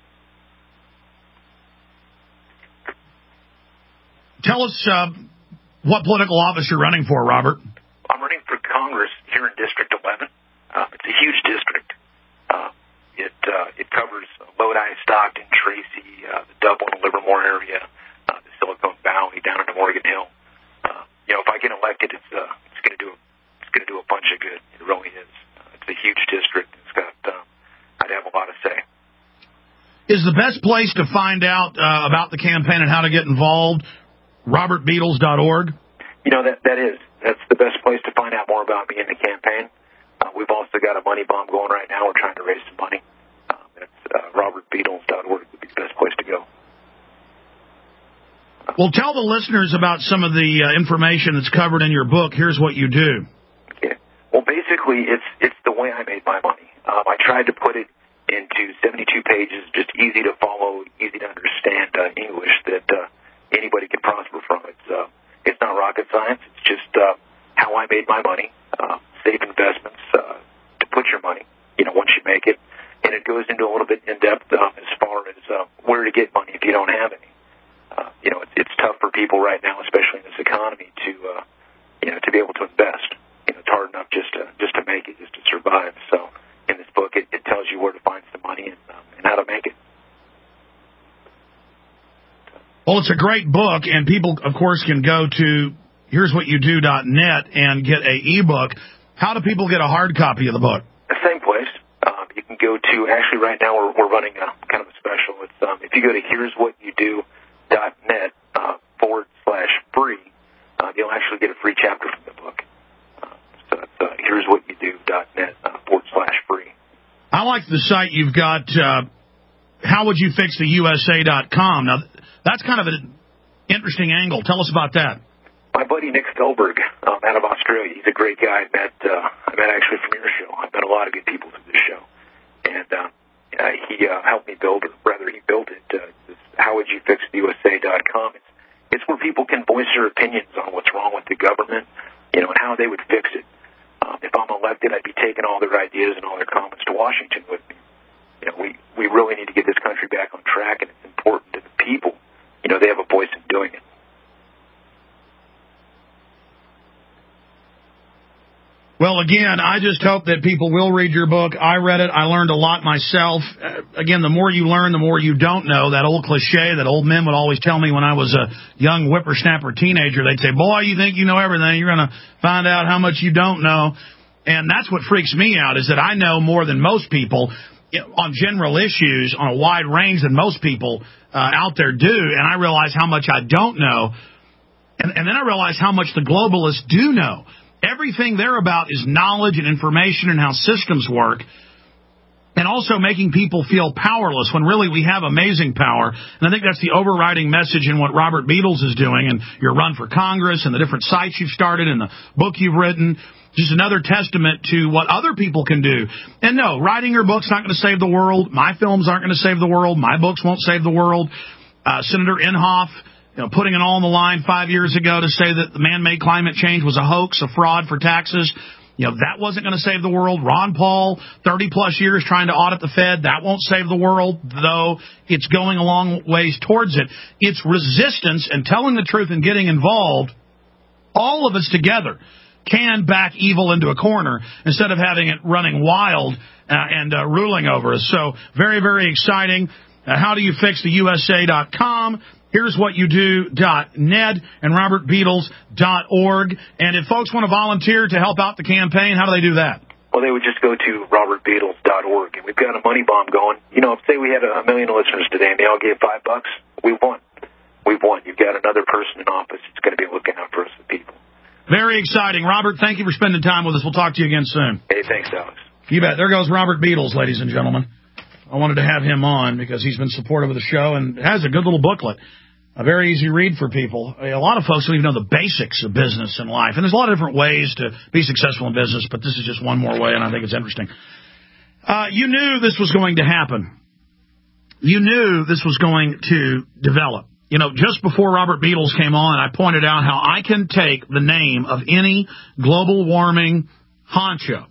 Tell us uh, what political office you're running for, Robert. I'm running for Congress here in District eleven. Uh, it's a huge district. Uh, it uh, it covers Lodi, Stockton, Tracy, uh, the Dublin, Livermore area, Uh, the Silicon Valley, down into Morgan Hill. Uh, you know, if I get elected, it's uh, it's going to do it's going to do a bunch of good. It really is. Uh, it's a huge district. It's got um, I'd have a lot to say. Is the best place to find out uh, about the campaign and how to get involved robert beatles dot org? You know, that that is that's the best place to find out more about me and the campaign. Uh, we've also got a money bomb going right now. We're trying to raise some money. Um, it's uh, robert beatles dot org would be the best place to go. Well, tell the listeners about some of the uh, information that's covered in your book. Here's what you do. Yeah. Well, basically, it's it's the way I made my money. Um, I tried to put it into seventy-two pages, just easy to follow, easy to understand uh, English that uh, anybody can prosper from. It's uh, it's not rocket science. It's just uh, how I made my money, uh, safe investments uh, to put your money, you know, once you make it. And it goes into a little bit in depth um, as far as uh, where to get money if you don't have any. Uh, you know, it's, it's tough for people right now, especially in this economy, to uh, you know to be able to invest. You know, it's hard enough just to just to make it, just to survive. So, in this book, it, it tells you where to find some money and, um, and how to make it. Well, it's a great book, and people, of course, can go to here's what you do dot net and get a ebook. How do people get a hard copy of the book? The same place. Um, you can go to, actually right now we're, we're running a kind of a special. It's, um, if you go to here's what you do dot net uh, forward slash free, uh, you'll actually get a free chapter from the book. Uh, so it's uh, here's what you do dot net uh, forward slash free. I like the site you've got, uh, how would you fix the U S A dot com. Now, that's kind of an interesting angle. Tell us about that. My buddy Nick Felberg um, out of Australia, he's a great guy. I met, uh, I met actually from your show. I've met a lot of good people through this show. And uh, uh, he uh, helped me build it. Rather, he built it. Uh, this, how would you fix the U S A dot com? It's, it's where people can voice their opinions on what's wrong with the government, you know, and how they would fix it. Um, if I'm elected, I'd be taking all their ideas and all their comments to Washington with me. You know, we, we really need to get this country back on track, and it's important to the people. You know, they have a voice in doing it. Well, again, I just hope that people will read your book. I read it. I learned a lot myself. Uh, again, the more you learn, the more you don't know. That old cliche that old men would always tell me when I was a young whippersnapper teenager. They'd say, boy, you think you know everything. You're going to find out how much you don't know. And that's what freaks me out, is that I know more than most people on general issues, on a wide range than most people uh, out there do. And I realize how much I don't know. And, and then I realize how much the globalists do know. Everything they're about is knowledge and information and how systems work, and also making people feel powerless when really we have amazing power. And I think that's the overriding message in what Robert Beadles is doing, and your run for Congress and the different sites you've started and the book you've written. Just another testament to what other people can do. And no, writing your book's not going to save the world. My films aren't going to save the world. My books won't save the world. Uh, Senator Inhofe, you know, putting it all on the line five years ago to say that the man-made climate change was a hoax, a fraud for taxes. You know, that wasn't going to save the world. Ron Paul, thirty-plus years trying to audit the Fed. That won't save the world, though it's going a long ways towards it. It's resistance and telling the truth and getting involved, all of us together, can back evil into a corner instead of having it running wild uh, and uh, ruling over us. So very, very exciting. Uh, how do you fix the U S A dot com? Here's what you do dot net and Robert Beadles dot org. And if folks want to volunteer to help out the campaign, how do they do that? Well, they would just go to Robert Beadles dot org. And we've got a money bomb going. You know, if say we had a million listeners today and they all gave five bucks, we won. We've won. You've got another person in office that's going to be looking out for us, the people. Very exciting. Robert, thank you for spending time with us. We'll talk to you again soon. Hey, thanks, Alex. You bet. There goes Robert Beadles, ladies and gentlemen. I wanted to have him on because he's been supportive of the show and has a good little booklet. A very easy read for people. A lot of folks don't even know the basics of business and life. And there's a lot of different ways to be successful in business, but this is just one more way, and I think it's interesting. Uh, you knew this was going to happen. You knew this was going to develop. You know, just before Robert Beadles came on, I pointed out how I can take the name of any global warming honcho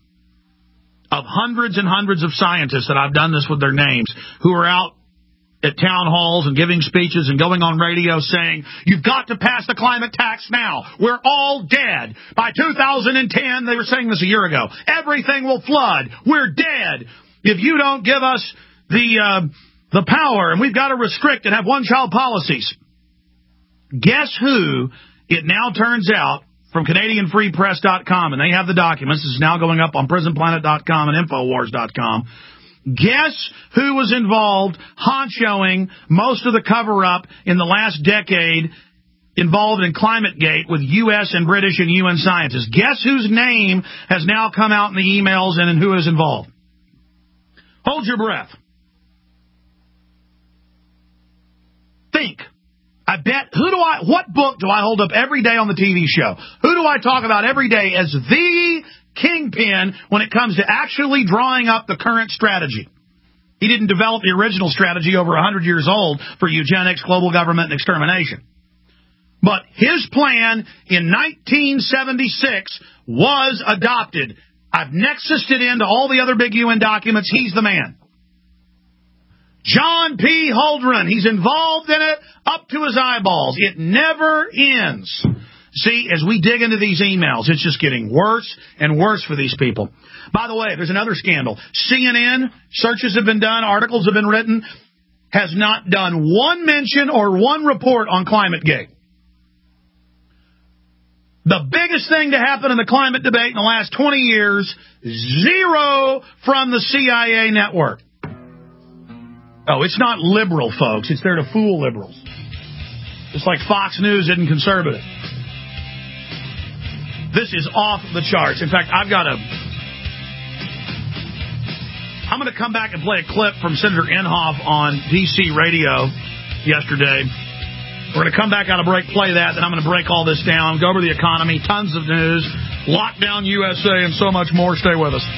of hundreds and hundreds of scientists that I've done this with their names, who are out at town halls and giving speeches and going on radio saying, you've got to pass the climate tax now. We're all dead. By two thousand ten, they were saying this a year ago, everything will flood. We're dead if you don't give us the uh, the power, and we've got to restrict and have one-child policies. Guess who, it now turns out, from Canadian Free Press dot com, and they have the documents. This is now going up on Prison Planet dot com and Infowars dot com. Guess who was involved honchoing most of the cover-up in the last decade involved in ClimateGate with U S and British and U N scientists? Guess whose name has now come out in the emails and who is involved? Hold your breath. Think. I bet, who do I, what book do I hold up every day on the T V show? Who do I talk about every day as the kingpin when it comes to actually drawing up the current strategy? He didn't develop the original strategy over one hundred years old for eugenics, global government, and extermination. But his plan in nineteen seventy-six was adopted. I've nexused it into all the other big U N documents. He's the man. John P. Holdren, he's involved in it up to his eyeballs. It never ends. See, as we dig into these emails, it's just getting worse and worse for these people. By the way, there's another scandal. C N N, searches have been done, articles have been written, has not done one mention or one report on ClimateGate. The biggest thing to happen in the climate debate in the last twenty years, zero from the C I A network. Oh, it's not liberal, folks. It's there to fool liberals. Just like Fox News isn't conservative. This is off the charts. In fact, I've got a... I'm going to come back and play a clip from Senator Inhofe on D C radio yesterday. We're going to come back out of break, play that, then I'm going to break all this down, go over the economy, tons of news, lockdown U S A, and so much more. Stay with us.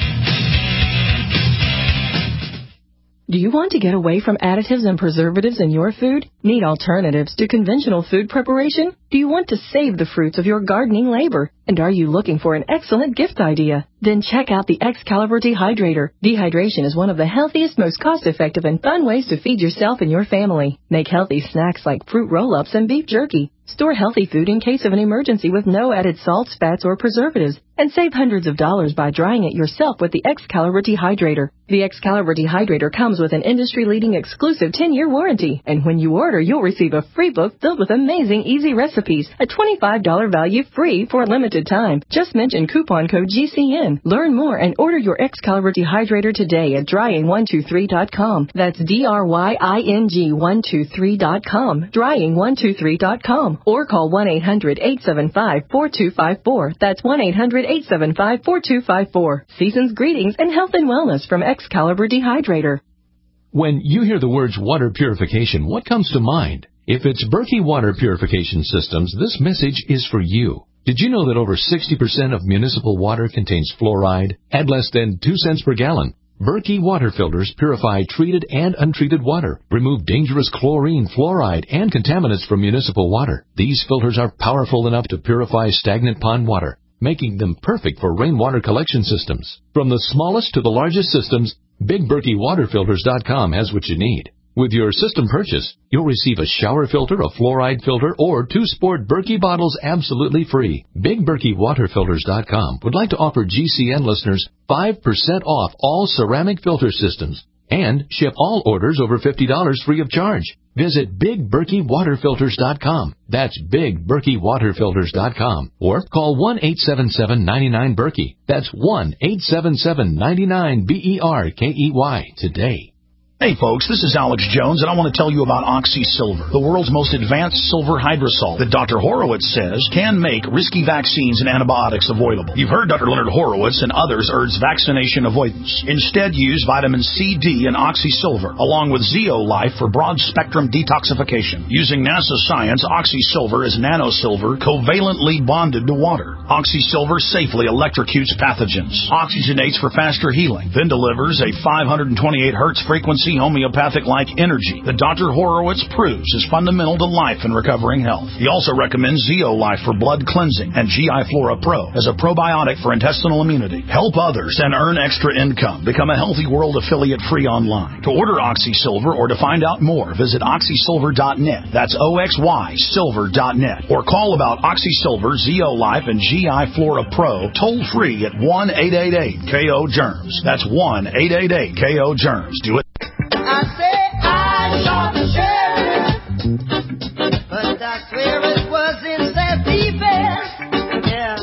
Do you want to get away from additives and preservatives in your food? Need alternatives to conventional food preparation? Do you want to save the fruits of your gardening labor? And are you looking for an excellent gift idea? Then check out the Excalibur Dehydrator. Dehydration is one of the healthiest, most cost-effective, and fun ways to feed yourself and your family. Make healthy snacks like fruit roll-ups and beef jerky. Store healthy food in case of an emergency with no added salts, fats, or preservatives. And save hundreds of dollars by drying it yourself with the Excalibur Dehydrator. The Excalibur Dehydrator comes with an industry-leading exclusive ten-year warranty. And when you order, you'll receive a free book filled with amazing, easy recipes. A twenty-five dollars value free for a limited time. Just mention coupon code G C N. Learn more and order your Excalibur Dehydrator today at drying one two three dot com. That's D R Y I N G one two three dot com. drying one two three dot com. Or call one eight hundred eight seven five four two five four. That's one eight hundred eight seven five four two five four. Season's greetings and health and wellness from Excalibur Dehydrator. When you hear the words water purification, what comes to mind? If it's Berkey Water Purification Systems, this message is for you. Did you know that over sixty percent of municipal water contains fluoride at less than two cents per gallon? Berkey water filters purify treated and untreated water, remove dangerous chlorine, fluoride, and contaminants from municipal water. These filters are powerful enough to purify stagnant pond water, making them perfect for rainwater collection systems. From the smallest to the largest systems, Big Berkey Water Filters dot com has what you need. With your system purchase, you'll receive a shower filter, a fluoride filter, or two sport Berkey bottles absolutely free. Big Berkey Water Filters dot com would like to offer G C N listeners five percent off all ceramic filter systems and ship all orders over fifty dollars free of charge. Visit Big Berkey Water Filters dot com. That's Big Berkey Water Filters dot com. Or call one eight seven seven nine nine Berkey. That's one eight seven seven nine nine B E R K E Y today. Hey folks, this is Alex Jones, and I want to tell you about OxySilver, the world's most advanced silver hydrosol that Doctor Horowitz says can make risky vaccines and antibiotics avoidable. You've heard Doctor Leonard Horowitz and others urge vaccination avoidance. Instead, use vitamin C, D, and OxySilver, along with Zeolife for broad-spectrum detoxification. Using NASA science, OxySilver is nanosilver covalently bonded to water. OxySilver safely electrocutes pathogens, oxygenates for faster healing, then delivers a five hundred twenty-eight hertz frequency homeopathic-like energy that Doctor Horowitz proves is fundamental to life and recovering health. He also recommends Zeolife for blood cleansing and G I Flora Pro as a probiotic for intestinal immunity. Help others and earn extra income. Become a Healthy World affiliate free online. To order OxySilver or to find out more, visit oxy silver dot net. That's O X Y silver dot net. Or call about OxySilver, Zeolife, and G I Flora Pro toll free at one eight eight eight K O germs. That's one eight eight eight K O germs. Do it. I say I shot the sheriff, but I swear it was in self-defense. Yeah.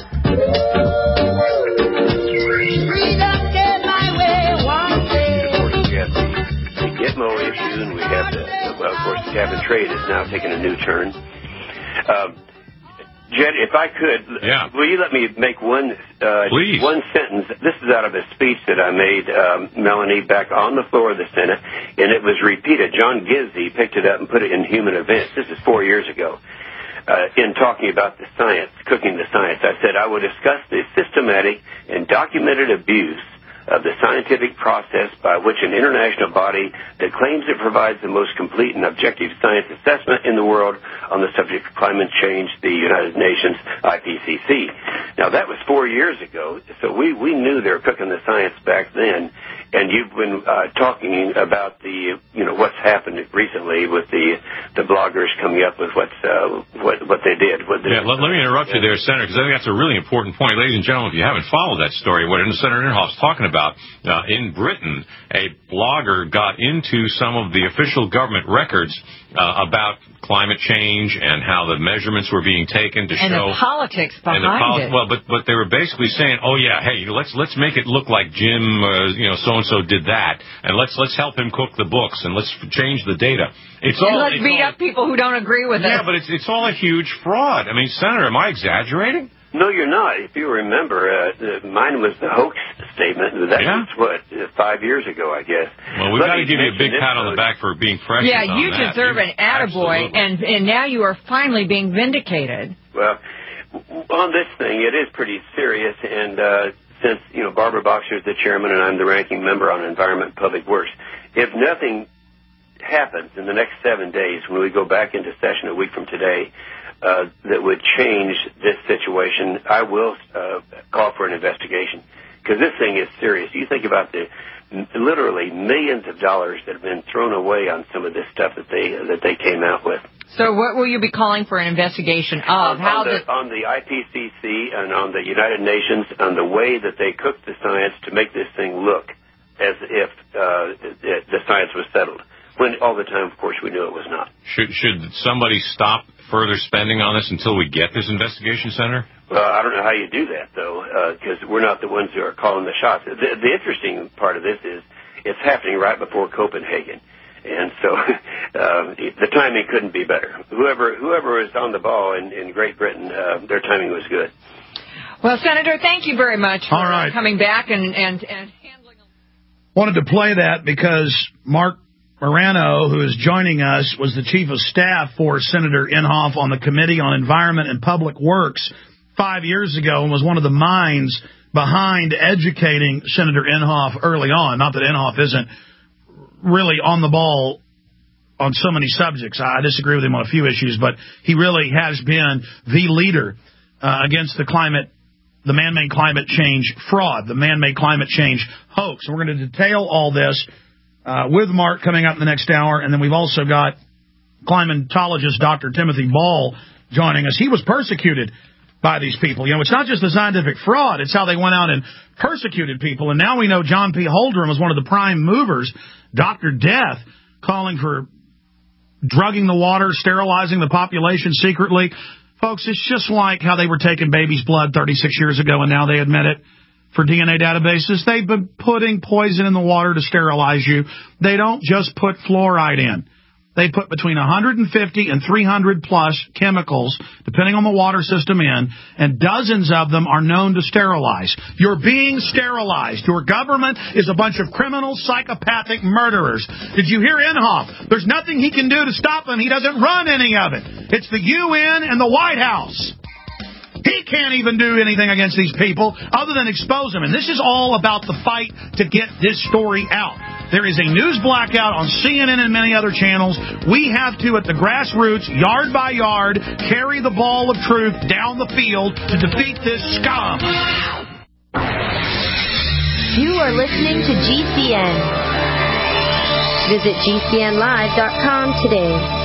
Freedom get my way one day. Of course, we have the, the Gitmo issue, and we have the, well, of course, the cap and trade is now taking a new turn. Um, Jed, if I could, yeah. will you let me make one uh, Please. one sentence? This is out of a speech that I made, um, Melanie, back on the floor of the Senate, and it was repeated. John Gizzi picked it up and put it in Human Events. This is four years ago. Uh, in talking about the science, cooking the science, I said, I will discuss the systematic and documented abuse of the scientific process by which an international body that claims it provides the most complete and objective science assessment in the world on the subject of climate change, the United Nations I P C C. Now, that was four years ago, so we, we knew they were cooking the science back then, and you've been uh, talking about the, you know, what's happened recently with the the bloggers coming up with what's, uh, what what they did. What yeah, let, let me interrupt you there, Senator, because I think that's a really important point. Ladies and gentlemen, if you haven't followed that story, what Senator Inhofe's talking about, uh, in Britain, a blogger got into some of the official government records uh, about climate change and how the measurements were being taken to and show... And the politics behind the poli- it. Well, but, but they were basically saying, oh, yeah, hey, let's let's make it look like Jim, uh, you know, so-and-so did that, and let's let's help him cook the books, and let's change the data. It's and all, let's it's beat all, up people who don't agree with yeah, it. Yeah, but it's, it's all a huge fraud. I mean, Senator, am I exaggerating? No, you're not. If you remember, uh, mine was the hoax statement. That yeah. was, what, five years ago, I guess. Well, we've got to give you a big pat on the back for being fresh. Yeah, you that. deserve you, an attaboy, and, and now you are finally being vindicated. Well, on this thing, it is pretty serious, and uh, since, you know, Barbara Boxer is the chairman and I'm the ranking member on Environment and Public Works, if nothing happens in the next seven days when we go back into session a week from today, Uh, that would change this situation, I will uh, call for an investigation, because this thing is serious. You think about the literally millions of dollars that have been thrown away on some of this stuff that they that they came out with. So what will you be calling for an investigation of? On, How on, the, the... on the I P C C and on the United Nations, on the way that they cooked the science to make this thing look as if uh, it, the science was settled, when all the time, of course, we knew it was not. Should should somebody stop further spending on this until we get this investigation, Senator? Well, I don't know how you do that, though, because uh, we're not the ones who are calling the shots. The, the interesting part of this is it's happening right before Copenhagen. And so uh, the timing couldn't be better. Whoever whoever was on the ball in, in Great Britain, uh, their timing was good. Well, Senator, thank you very much for All right. coming back and, and, and handling... Wanted to play that because Mark Morano, who is joining us, was the chief of staff for Senator Inhofe on the Committee on Environment and Public Works five years ago and was one of the minds behind educating Senator Inhofe early on. Not that Inhofe isn't really on the ball on so many subjects. I disagree with him on a few issues, but he really has been the leader uh, against the climate, the man-made climate change fraud, the man-made climate change hoax. And we're going to detail all this Uh, with Mark coming up in the next hour, and then we've also got climatologist Doctor Timothy Ball joining us. He was persecuted by these people. You know, it's not just the scientific fraud, it's how they went out and persecuted people. And now we know John P. Holdren was one of the prime movers, Doctor Death, calling for drugging the water, sterilizing the population secretly. Folks, it's just like how they were taking babies' blood thirty-six years ago, and now they admit it. For D N A databases, they've been putting poison in the water to sterilize you. They don't just put fluoride in. They put between one hundred fifty and three hundred plus chemicals, depending on the water system in, and dozens of them are known to sterilize. You're being sterilized. Your government is a bunch of criminal, psychopathic murderers. Did you hear Inhofe? There's nothing he can do to stop them. He doesn't run any of it. It's the U N and the White House. He can't even do anything against these people other than expose them. And this is all about the fight to get this story out. There is a news blackout on C N N and many other channels. We have to, at the grassroots, yard by yard, carry the ball of truth down the field to defeat this scum. You are listening to G C N. Visit G C N live dot com today.